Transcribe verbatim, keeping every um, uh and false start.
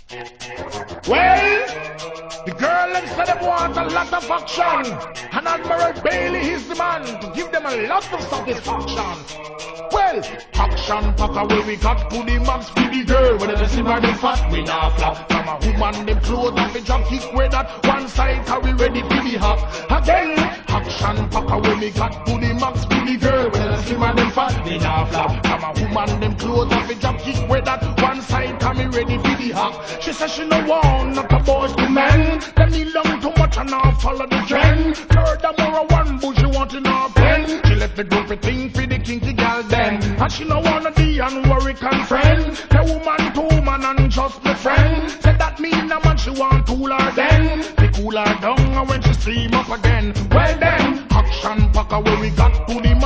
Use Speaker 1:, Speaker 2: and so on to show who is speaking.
Speaker 1: Well, the girl them said they want a lot of action, and Admiral Bailey is the man to give them a lot of satisfaction. Well, action pack away we got to the max for the girl. Whether they slim or they fat, we not flap. From a woman them clothes off the job kick where that one side carry ready for the hop. Again, action pack away we got to the max for the girl. Whether they slim or they fat, we not flap. From a woman them clothes off the job kick where that one side carry ready for the hop. She says she no want not a boys to men. Them kneel down too much and now follow the trend. Furthermore, a one bush she want in her pen. She left the group a thing for the kinky girl then. And she no wanna be and worry can friend. The woman to woman and just my friend. Said that mean a man she want cool her then. They cool her down and when she steam up again. Well then, action pack away we got to the